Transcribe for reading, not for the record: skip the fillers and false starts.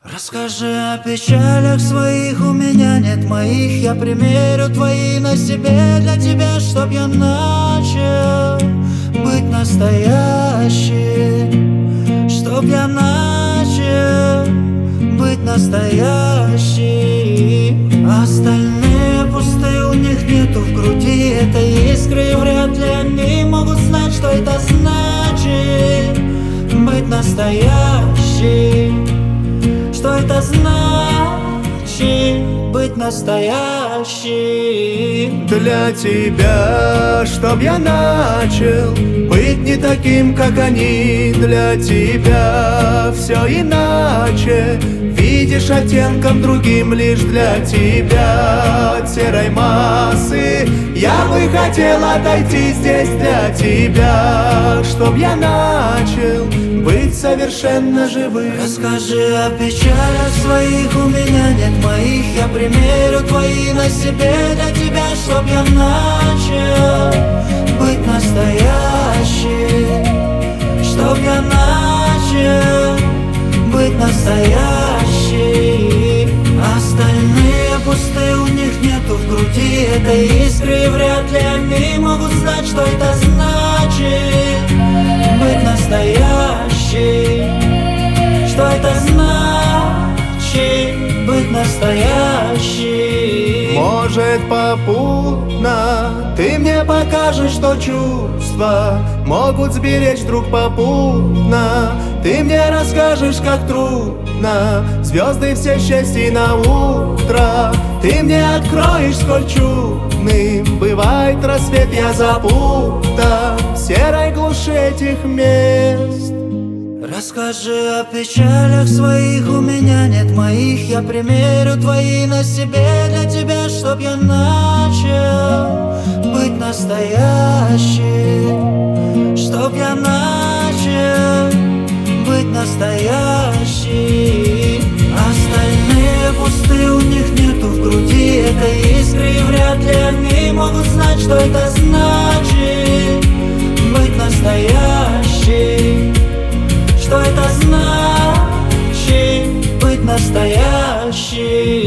Расскажи о печалях своих, у меня нет моих. Я примерю твои на себе для тебя, чтоб я начал быть настоящим. Чтоб я начал быть настоящим. Остальные пустые, у них нету в груди этой искры, и вряд ли они могут знать, что это значит быть настоящим. Что это значит быть настоящим? Для тебя, чтоб я начал быть не таким, как они. Для тебя все иначе, видишь оттенком другим. Лишь для тебя от серой массы я бы хотел отойти здесь. Для тебя, чтоб я начал быть совершенно живым. Расскажи о печалях своих, у меня нет моих. Я примерю твои на себе для тебя, чтоб я начал быть настоящим. Чтоб я начал быть настоящим. Остальные пустые, у них нету в груди этой искры, и вряд ли они могут знать, что это значит быть настоящим. Что это значит быть настоящим? Может, попутно ты мне покажешь, что чувства могут сберечь друг попутно. Ты мне расскажешь, как трудно звезды все счастья на утро. Ты мне откроешь, сколь чудным бывает рассвет. Я запутан в серой глуши этих мест. Расскажи о печалях своих, у меня нет моих. Я примерю твои на себе для тебя, чтоб я начал быть настоящим. Чтоб я начал быть настоящим. Остальные пустые, у них нету в груди этой искры, и вряд ли они могут знать, что это значит быть настоящим. Что это значит быть настоящим?